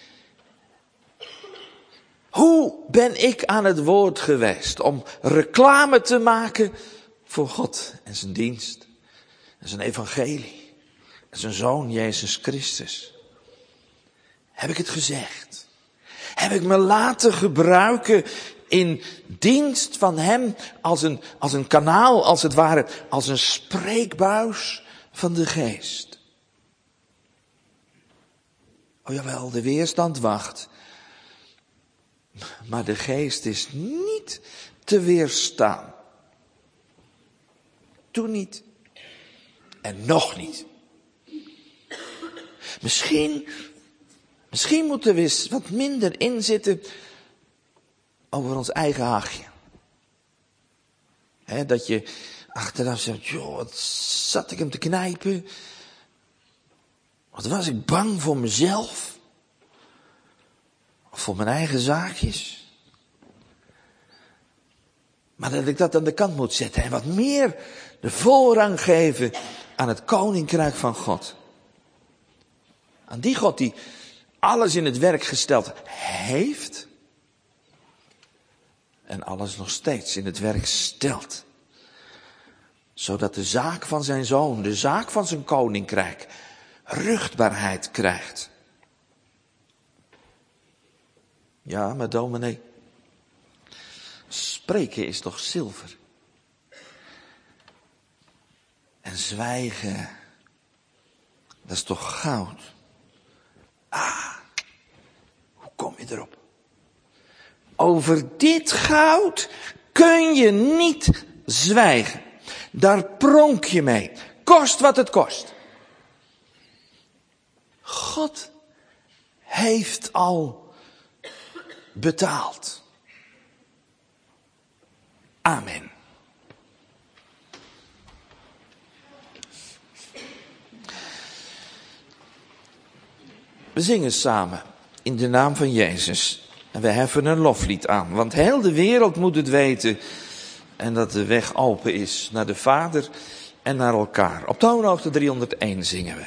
Hoe ben ik aan het woord geweest om reclame te maken voor God en zijn dienst en zijn evangelie en zijn Zoon Jezus Christus? Heb ik het gezegd? Heb ik me laten gebruiken in dienst van hem als een, als een kanaal, als het ware, als een spreekbuis van de geest? Oh jawel, de weerstand wacht. Maar de geest is niet te weerstaan. Toen niet. En nog niet. Misschien, misschien moeten we eens wat minder inzitten over ons eigen haagje. He, dat je achteraf zegt, joh, wat zat ik hem te knijpen. Wat was ik bang voor mezelf. Of voor mijn eigen zaakjes. Maar dat ik dat aan de kant moet zetten. En wat meer de voorrang geven aan het koninkrijk van God. Aan die God die alles in het werk gesteld heeft. En alles nog steeds in het werk stelt. Zodat de zaak van zijn zoon, de zaak van zijn koninkrijk, ruchtbaarheid krijgt. Ja, maar dominee, spreken is toch zilver? En zwijgen, dat is toch goud? Ah, hoe kom je erop? Over dit goud kun je niet zwijgen. Daar pronk je mee. Kost wat het kost. God heeft al betaald. Amen. We zingen samen in de naam van Jezus. En we heffen een loflied aan. Want heel de wereld moet het weten. En dat de weg open is naar de Vader en naar elkaar. Op toonhoogte driehonderdéén zingen we.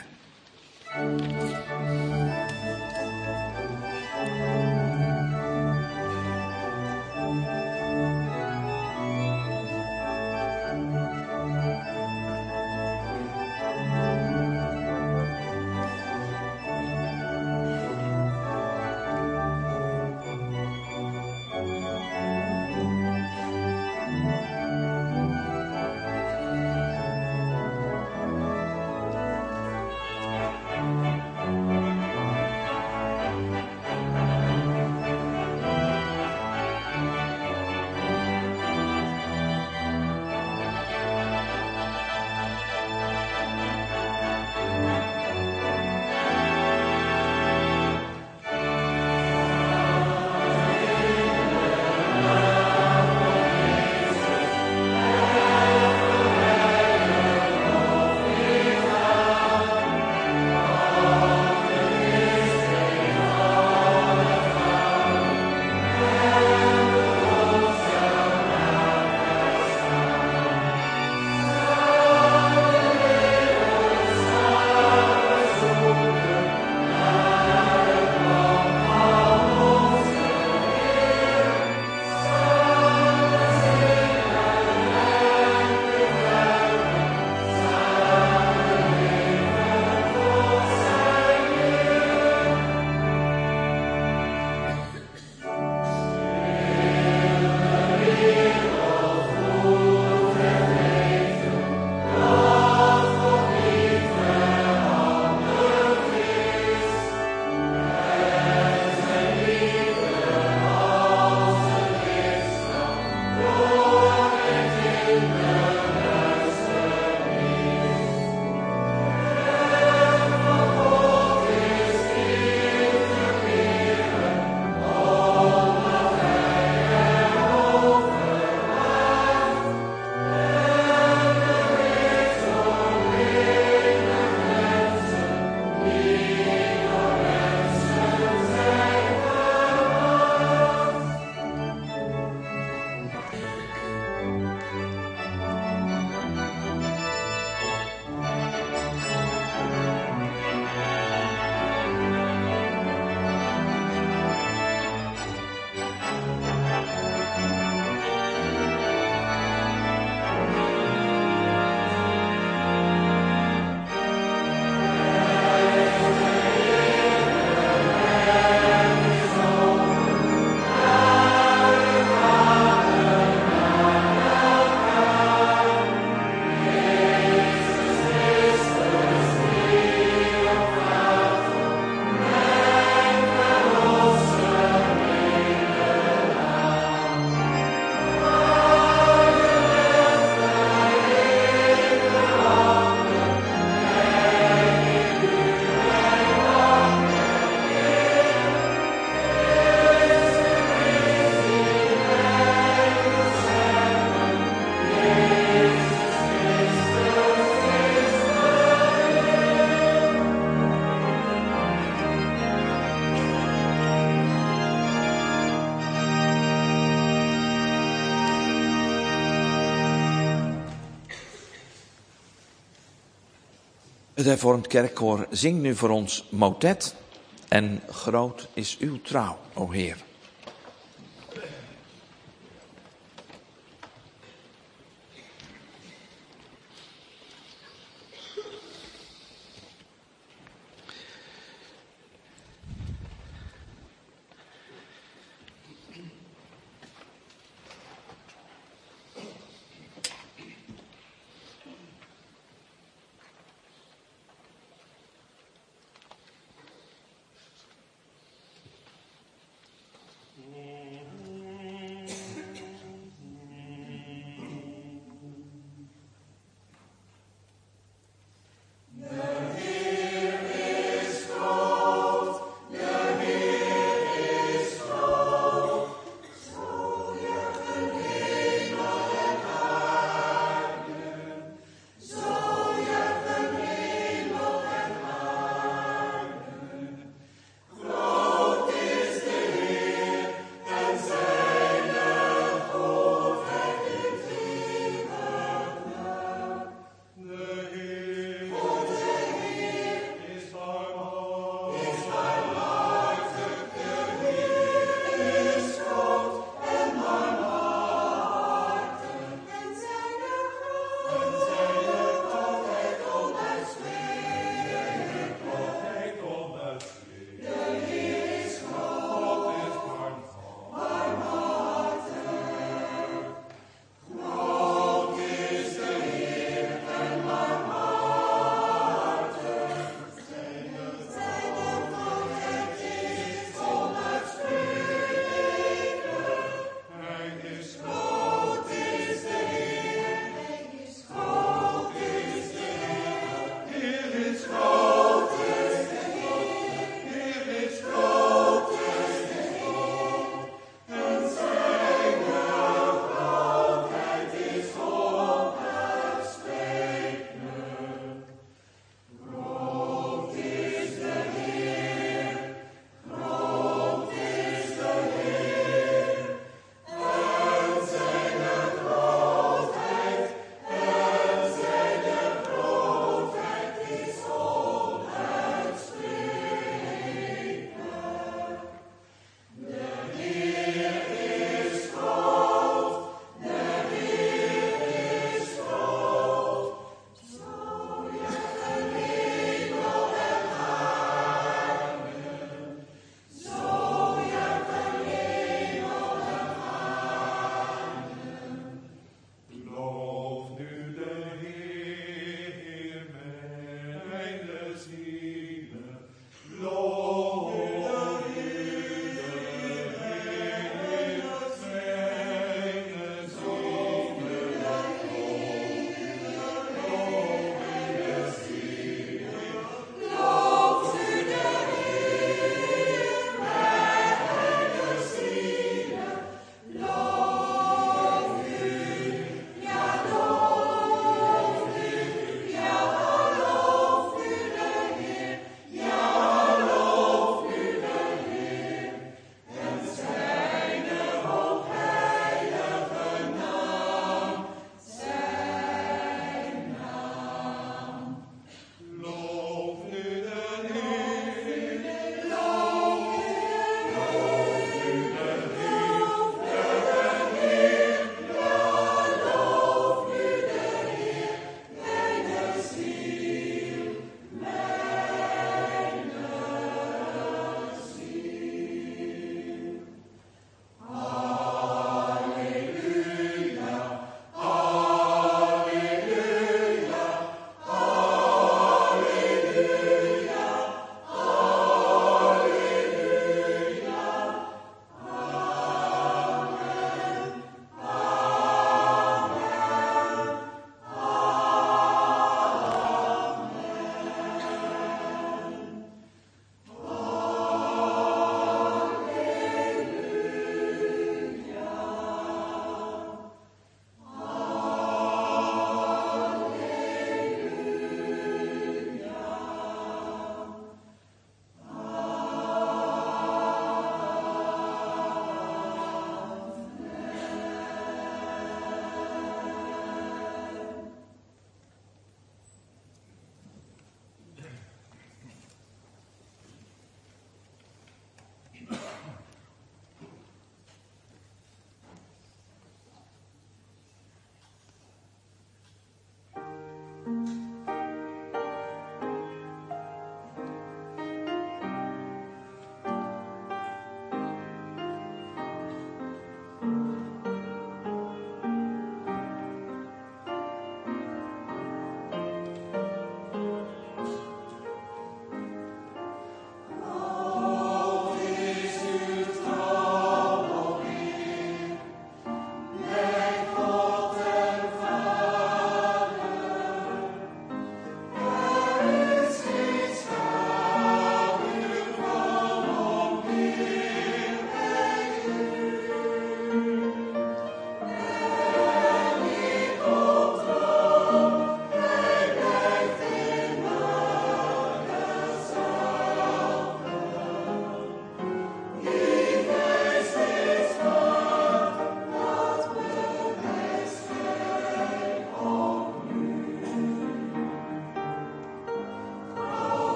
Het hervormd kerkkoor zingt nu voor ons motet. En groot is uw trouw, o Heer.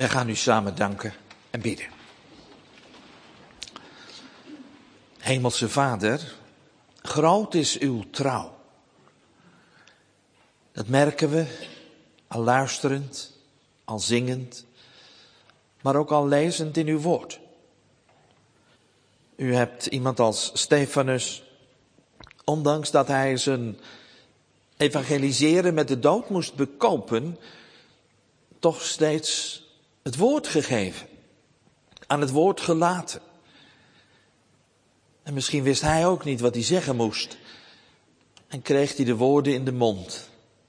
Wij gaan u samen danken en bidden. Hemelse Vader, groot is uw trouw. Dat merken we al luisterend, al zingend, maar ook al lezend in uw woord. U hebt iemand als Stefanus, ondanks dat hij zijn evangeliseren met de dood moest bekopen, toch steeds het woord gegeven, aan het woord gelaten. En misschien wist hij ook niet wat hij zeggen moest en kreeg hij de woorden in de mond.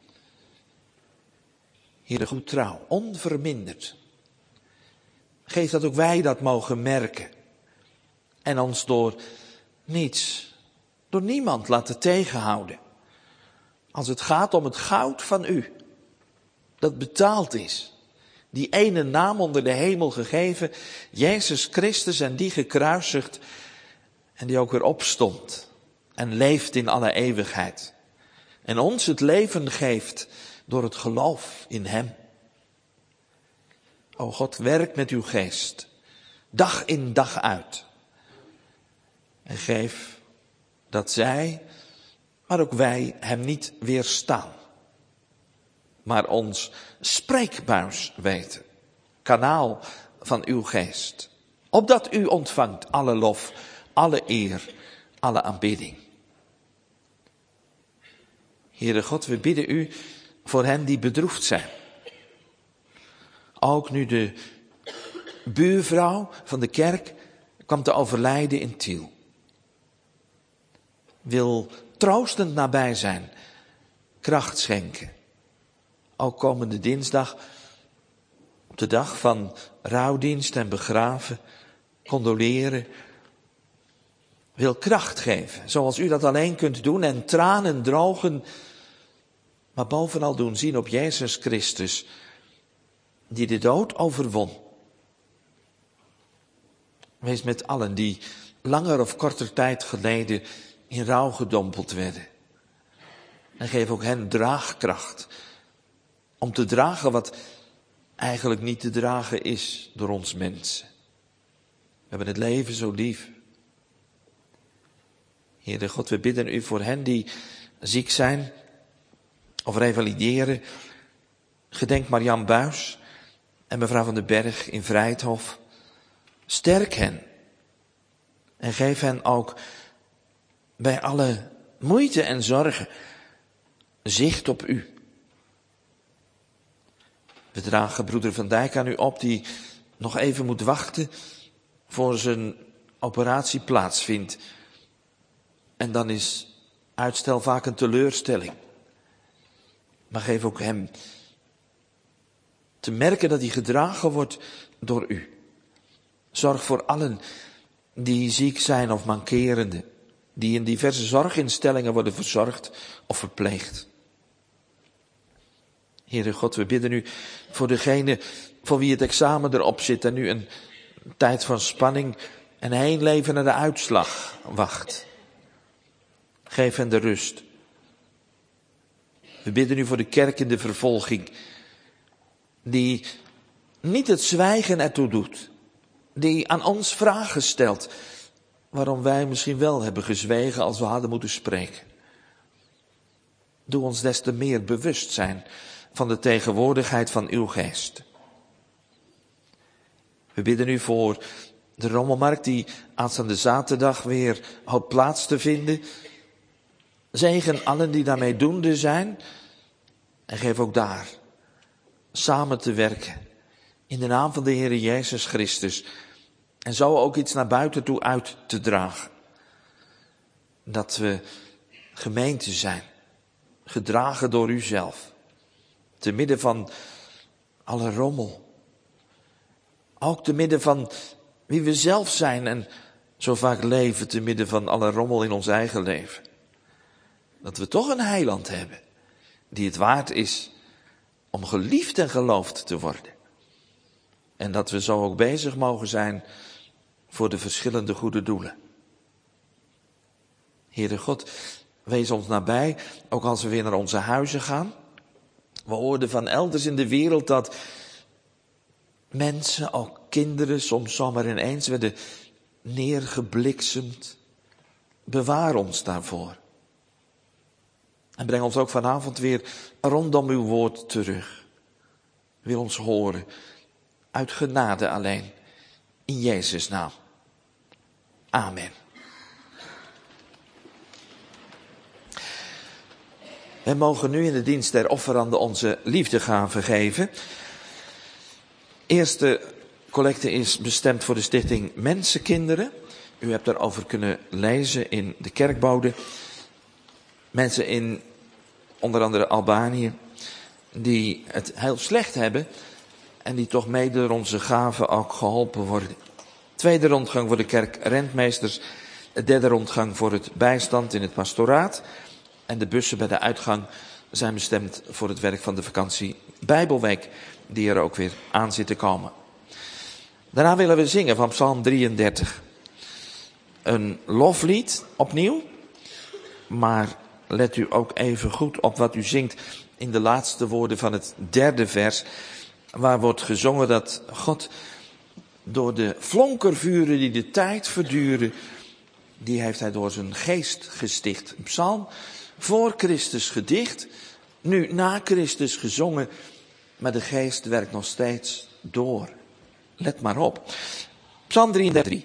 Heere, goed trouw, onverminderd. Geef dat ook wij dat mogen merken. En ons door niets, door niemand laten tegenhouden. Als het gaat om het goud van u, dat betaald is. Die ene naam onder de hemel gegeven, Jezus Christus, en die gekruisigd en die ook weer opstond en leeft in alle eeuwigheid. En ons het leven geeft door het geloof in hem. O God, werk met uw geest, dag in dag uit. En geef dat zij, maar ook wij hem niet weerstaan. Maar ons spreekbuis weten, kanaal van uw geest. Opdat u ontvangt alle lof, alle eer, alle aanbidding. Heere God, we bidden u voor hen die bedroefd zijn. Ook nu de buurvrouw van de kerk kwam te overlijden in Tiel. Wil troostend nabij zijn, kracht schenken. Ook komende dinsdag, op de dag van rouwdienst en begraven, condoleren. Wil kracht geven, zoals u dat alleen kunt doen, en tranen drogen. Maar bovenal doen zien op Jezus Christus, die de dood overwon. Wees met allen die langer of korter tijd geleden in rouw gedompeld werden. En geef ook hen draagkracht om te dragen wat eigenlijk niet te dragen is door ons mensen. We hebben het leven zo lief. Heere God, we bidden u voor hen die ziek zijn of revalideren. Gedenk Marian Buis en mevrouw van den Berg in Vrijthof. Sterk hen en geef hen ook bij alle moeite en zorgen zicht op u. We dragen broeder Van Dijk aan u op, die nog even moet wachten voor zijn operatie plaatsvindt. En dan is uitstel vaak een teleurstelling. Maar geef ook hem te merken dat hij gedragen wordt door u. Zorg voor allen die ziek zijn of mankerende, die in diverse zorginstellingen worden verzorgd of verpleegd. Heere God, we bidden u voor degene voor wie het examen erop zit en nu een tijd van spanning en heen leven naar de uitslag wacht. Geef hen de rust. We bidden u voor de kerk in de vervolging, die niet het zwijgen ertoe doet, die aan ons vragen stelt, waarom wij misschien wel hebben gezwegen als we hadden moeten spreken. Doe ons des te meer bewust zijn van de tegenwoordigheid van uw geest. We bidden u voor de rommelmarkt die aanstaande zaterdag weer houdt plaats te vinden. Zegen allen die daarmee doende zijn en geef ook daar samen te werken in de naam van de Heere Jezus Christus en zo ook iets naar buiten toe uit te dragen. Dat we gemeente zijn, gedragen door u zelf, te midden van alle rommel. Ook te midden van wie we zelf zijn en zo vaak leven, te midden van alle rommel in ons eigen leven. Dat we toch een heiland hebben, die het waard is om geliefd en geloofd te worden. En dat we zo ook bezig mogen zijn voor de verschillende goede doelen. Heere God, wees ons nabij, ook als we weer naar onze huizen gaan. We hoorden van elders in de wereld dat mensen, ook kinderen, soms zomaar ineens werden neergebliksemd. Bewaar ons daarvoor. En breng ons ook vanavond weer rondom uw woord terug. Wil ons horen, uit genade alleen, in Jezus' naam. Amen. We mogen nu in de dienst der offeranden onze liefdegave geven. Eerste collecte is bestemd voor de stichting Mensenkinderen. U hebt daarover kunnen lezen in de kerkbode. Mensen in onder andere Albanië die het heel slecht hebben en die toch mede door onze gaven ook geholpen worden. Tweede rondgang voor de kerkrentmeesters. Derde rondgang voor het bijstand in het pastoraat. En de bussen bij de uitgang zijn bestemd voor het werk van de vakantie Bijbelweek, die er ook weer aan zit te komen. Daarna willen we zingen van Psalm drieëndertig. Een loflied opnieuw, maar let u ook even goed op wat u zingt in de laatste woorden van het derde vers, waar wordt gezongen dat God door de flonkervuren die de tijd verduren, die heeft hij door zijn geest gesticht. Een psalm voor Christus gedicht, nu na Christus gezongen, maar de geest werkt nog steeds door. Let maar op. Psalm drieëndertig.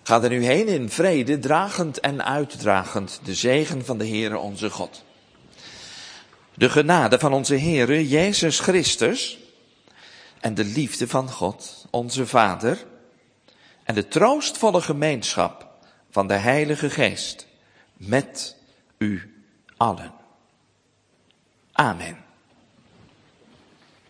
Ga er nu heen in vrede, dragend en uitdragend de zegen van de Heere onze God. De genade van onze Heere Jezus Christus en de liefde van God, onze Vader, en de troostvolle gemeenschap van de Heilige Geest met u allen. Amen.